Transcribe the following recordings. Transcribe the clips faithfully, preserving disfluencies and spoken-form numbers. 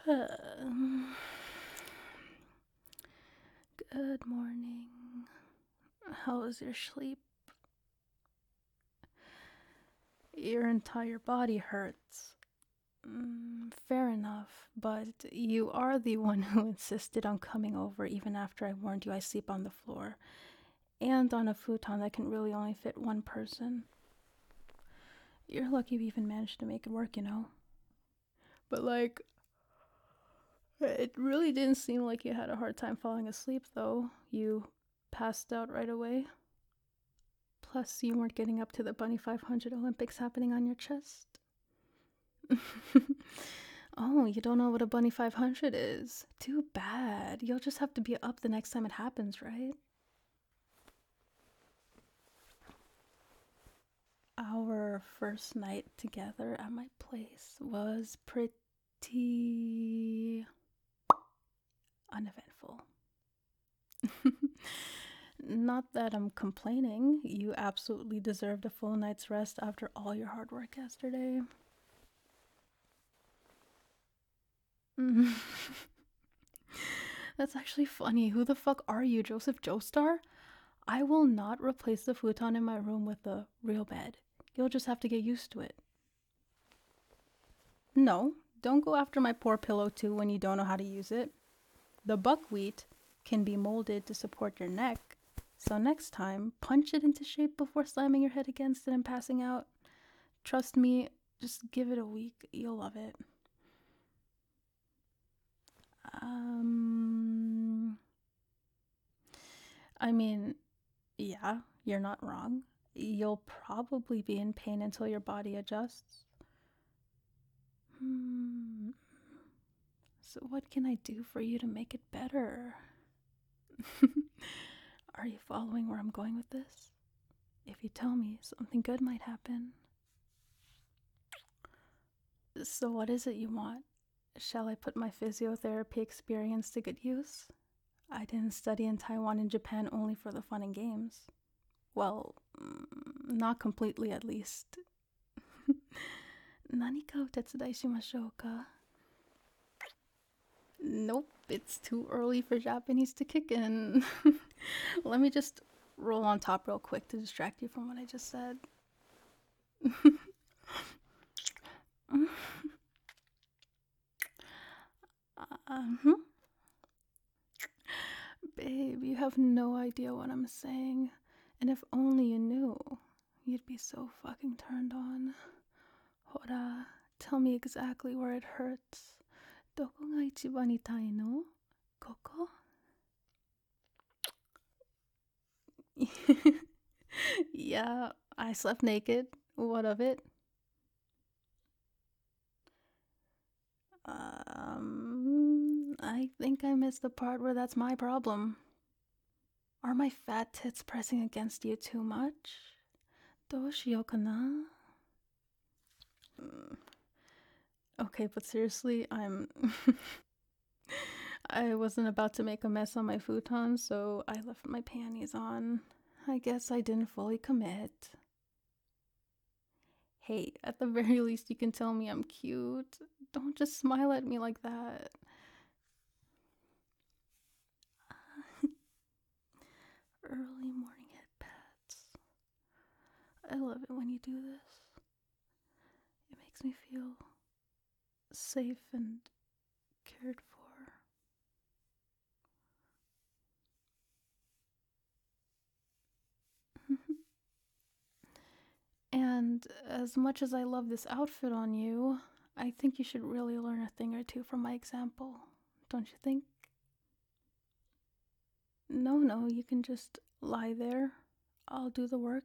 Good morning. How was your sleep? Your entire body hurts. Mm, fair enough, but you are the one who insisted on coming over even after I warned you I sleep on the floor. And on a futon that can really only fit one person. You're lucky we even managed to make it work, you know? But like, it really didn't seem like you had a hard time falling asleep, though. You passed out right away. Plus, you weren't getting up to the Bunny five hundred Olympics happening on your chest. Oh, you don't know what a Bunny five hundred is? Too bad. You'll just have to be up the next time it happens, right? Our first night together at my place was pretty uneventful. Not that I'm complaining. You absolutely deserved a full night's rest after all your hard work yesterday. That's actually funny. Who the fuck are you, Joseph Joestar? I will not replace the futon in my room with a real bed. You'll just have to get used to it. No, don't go after my poor pillow too when you don't know how to use it. The buckwheat can be molded to support your neck, so next time, punch it into shape before slamming your head against it and passing out. Trust me, just give it a week. You'll love it. Um, I mean, yeah, you're not wrong. You'll probably be in pain until your body adjusts. Hmm. So, what can I do for you to make it better? Are you following where I'm going with this? If you tell me, something good might happen. So, what is it you want? Shall I put my physiotherapy experience to good use? I didn't study in Taiwan and Japan only for the fun and games. Well, mm, not completely at least. 何かお手伝いしましょうか? Nope, it's too early for Japanese to kick in. Let me just roll on top real quick to distract you from what I just said. Uh-huh. Babe, you have no idea what I'm saying. And if only you knew, you'd be so fucking turned on. Hora, tell me exactly where it hurts. どこが一番痛いの? ここ? Yeah, I slept naked. What of it? Um, I think I missed the part where that's my problem. Are my fat tits pressing against you too much? どうしようかな? Okay, but seriously, I'm... I wasn't about to make a mess on my futon, so I left my panties on. I guess I didn't fully commit. Hey, at the very least you can tell me I'm cute. Don't just smile at me like that. Early morning head pats. I love it when you do this. It makes me feel safe and cared for. And as much as I love this outfit on you, I think you should really learn a thing or two from my example. Don't you think? No, no, you can just lie there. I'll do the work.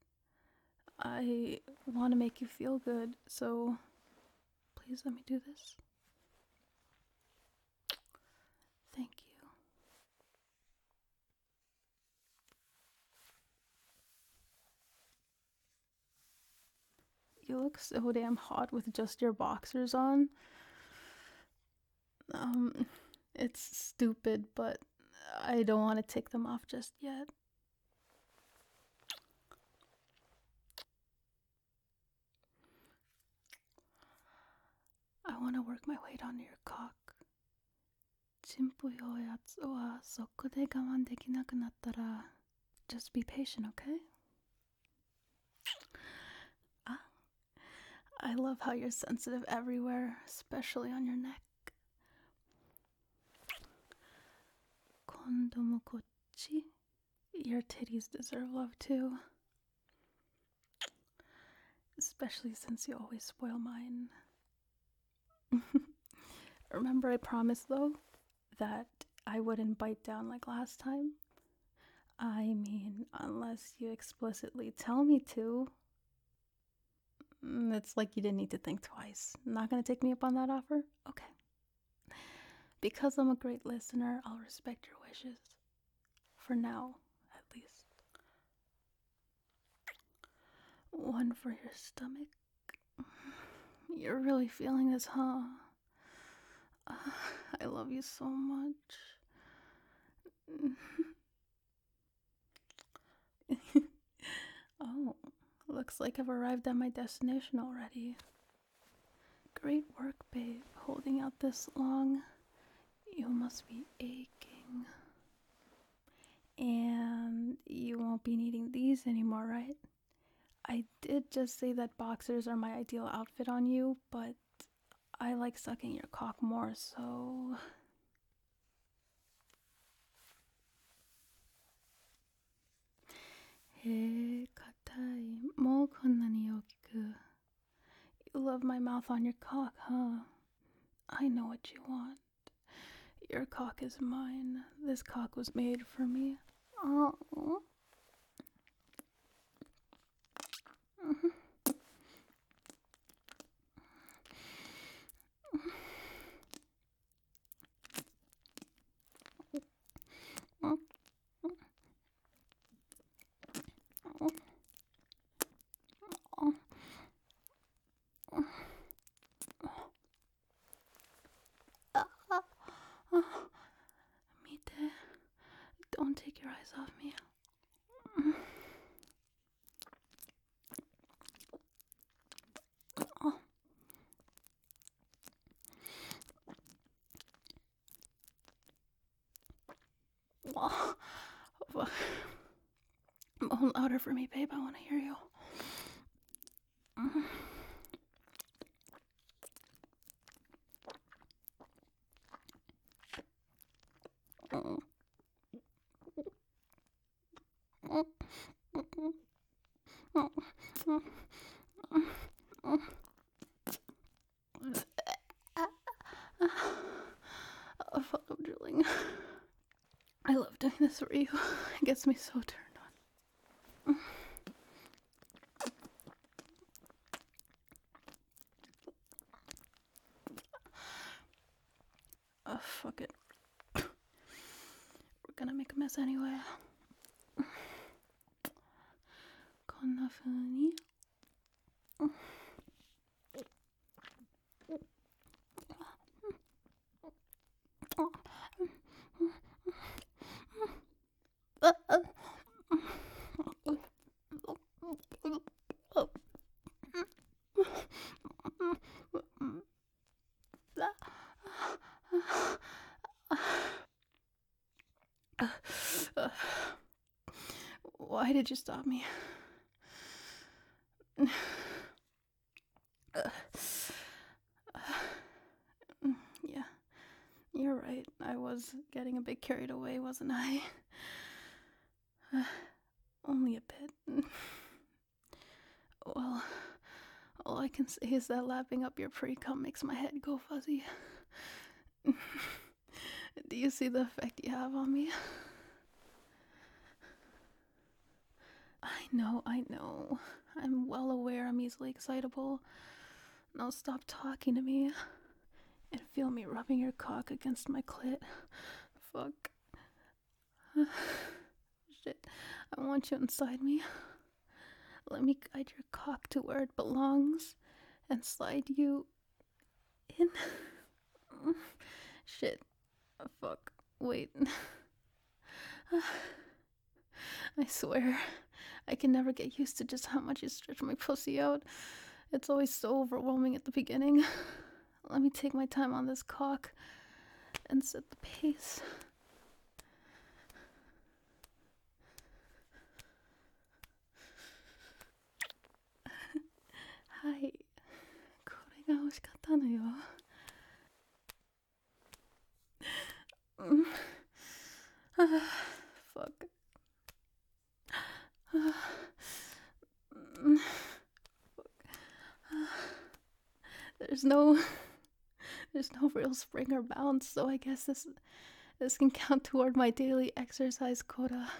I want to make you feel good, so please let me do this. Thank you. You look so damn hot with just your boxers on. Um, it's stupid, but I don't want to take them off just yet. I want to work my way down to your cock. チンポ用やつはそこで我慢できなくなったら just be patient, okay? Ah, I love how you're sensitive everywhere, especially on your neck. 今度もこっち Your titties deserve love too. Especially since you always spoil mine. Remember I promised though that I wouldn't bite down like last time? I mean, unless you explicitly tell me to. It's like you didn't need to think twice. Not gonna take me up on that offer? Okay. Because I'm a great listener, I'll respect your wishes. For now, at least. One for your stomach. You're really feeling this, huh? Uh, I love you so much. Oh, looks like I've arrived at my destination already. Great work, babe, holding out this long. You must be aching. And you won't be needing these anymore, right? I did just say that boxers are my ideal outfit on you, but I like sucking your cock more, so... Hey, katai, mo konnani okiku. You love my mouth on your cock, huh? I know what you want. Your cock is mine. This cock was made for me. Oh. Mite, don't take your eyes off me. Oh. Oh. Moan louder for me, babe. I want to hear you. Oh, fuck, I'm drooling. I love doing this for you. It gets me so turned on. Oh, fuck it. We're gonna make a mess anyway. こんな風に Why did you stop me? Yeah, you're right. I was getting a bit carried away, wasn't I? Only a bit. Well, all I can say is that lapping up your pre-cum makes my head go fuzzy. Do you see the effect you have on me? I know, I know. I'm well aware I'm easily excitable. Now stop talking to me and feel me rubbing your cock against my clit. Fuck. Shit, I want you inside me. Let me guide your cock to where it belongs and slide you in. Shit. Fuck. Wait. I swear, I can never get used to just how much you stretch my pussy out. It's always so overwhelming at the beginning. Let me take my time on this cock. and set the pace. Hi. これが欲しかったのよ。うん。Ah, fuck. Ah, mm, fuck. Ah, there's no, there's no real spring or bounce, so I guess this, this can count toward my daily exercise quota.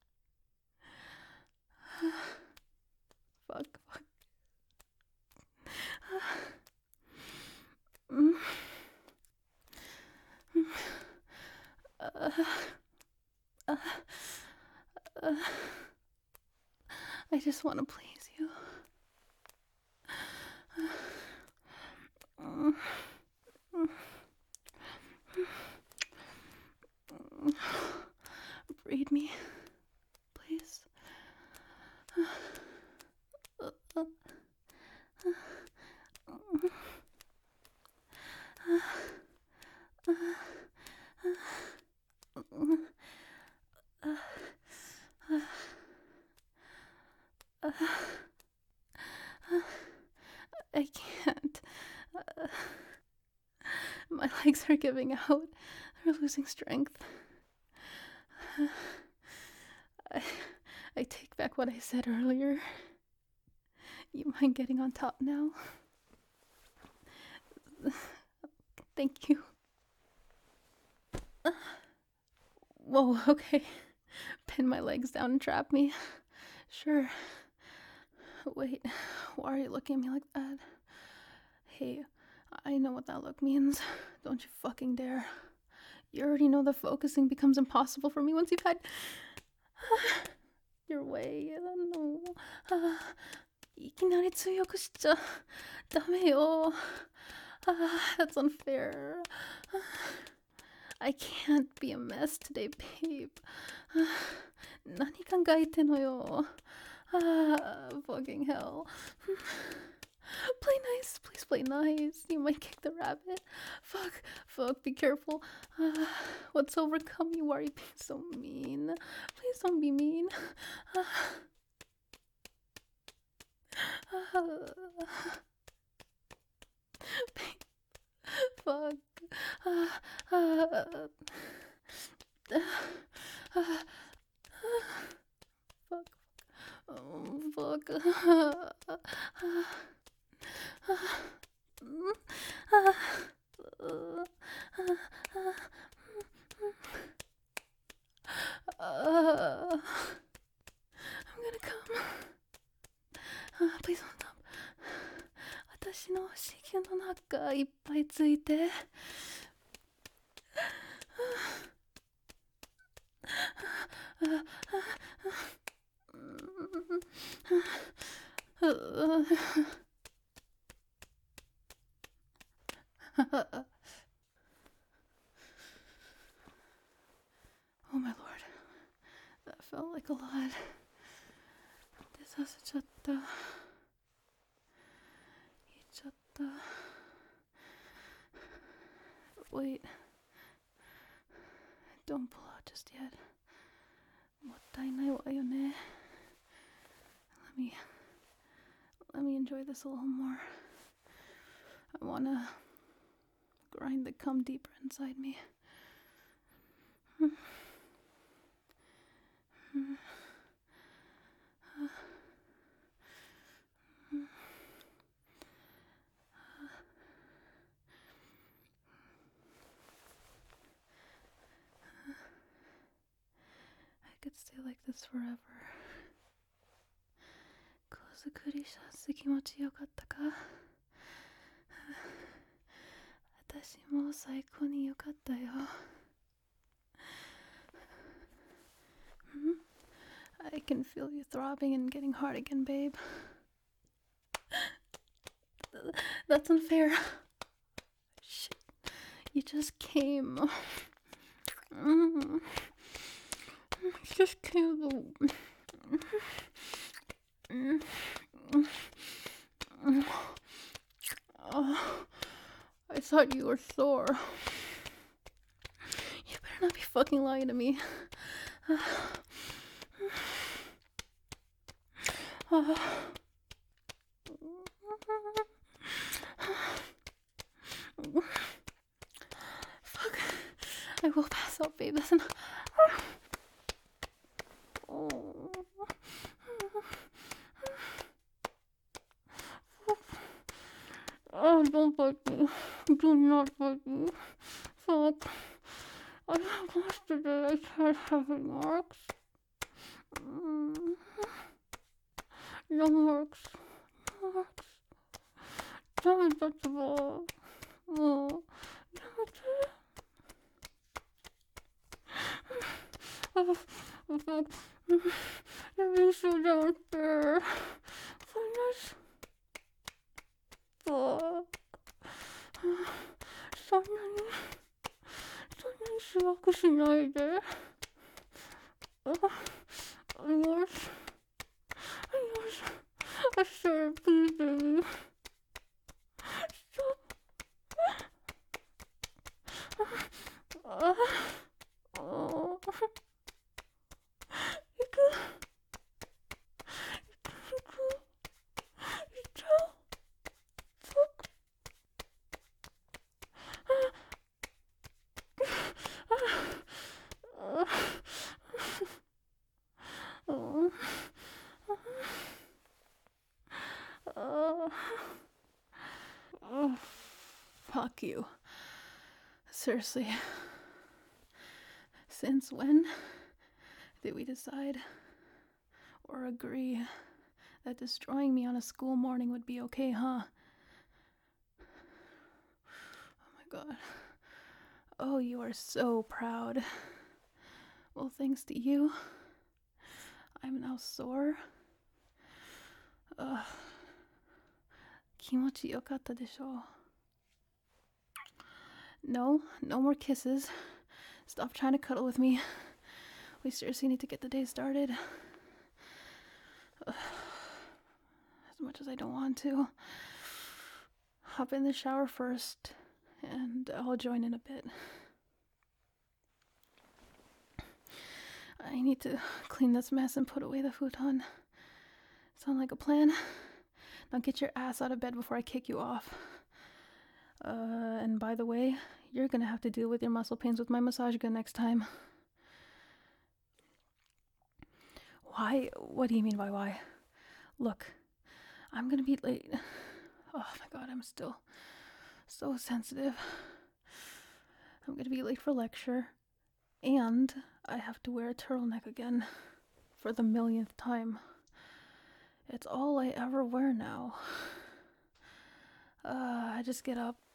Fuck, fuck. Mm. Uh, uh, uh, I just want to please you. Breed me, please. I can't. Uh, my legs are giving out. They're losing strength. I, I take back what I said earlier. You mind getting on top now? Thank you. Whoa, okay. Pin my legs down and trap me. Sure. Wait, why are you looking at me like that? Hey, I know what that look means. Don't you fucking dare. You already know that focusing becomes impossible for me once you've had your way. No. いきなり強くしちゃダメよ。That's unfair. I can't be a mess today, babe. 何考えてんのよ。Fucking hell. Play nice, please play nice. You might kick the rabbit. Fuck, fuck, be careful. Uh, what's overcome you? Why are you being so mean? Please don't be mean. Uh, uh, fuck. Uh, uh, uh, uh, fuck. Oh, fuck. Uh, I'm gonna come. Uh, please don't stop. 私の子宮の中いっぱいついて。Oh my lord. That felt like a lot. 出させちゃった。言っちゃった。Wait. Don't pull out just yet. もったいないわよね。Let me, let me enjoy this a little more. I wanna grind the cum deeper inside me. I could stay like this forever. 子作りしたって気持ちよかったか？私も最高によかったよ。I can feel you throbbing and getting hard again, babe. That's unfair. Shit. You just came. Mm. You just came. Mm. Oh, I thought you were sore. fucking lying to me. Fuck. I will pass out, babe. Listen. Oh. Oh, don't bite me. Do not bite me. Fuck. I got lost today. I tried having marks. Mm. No marks. No marks. Tell me that's the ball. Oh. Tell me oh, oh, fuck. Let me so down there. Goodness. Fuck. Someone. Someone しばくしないで。あ、よし。よし。I said, please, baby. Stop. Uh, oh. You could. You could. You tell. Fuck. Uh, uh, uh, uh, fuck you. Seriously. Since when did we decide or agree that destroying me on a school morning would be okay, huh? Oh my god. Oh, you are so proud. Well, thanks to you, I'm now sore. Ugh. 気持ちよかったでしょ? No, no more kisses. Stop trying to cuddle with me. We seriously need to get the day started. Ugh. As much as I don't want to. Hop in the shower first, and I'll join in a bit. I need to clean this mess and put away the futon. Sound like a plan? Now get your ass out of bed before I kick you off. Uh, and by the way, you're gonna have to deal with your muscle pains with my massage gun next time. Why? What do you mean by why? Look, I'm gonna be late. Oh my god, I'm still so sensitive. I'm gonna be late for lecture, and I have to wear a turtleneck again for the millionth time. It's all I ever wear now. Uh, I just get up,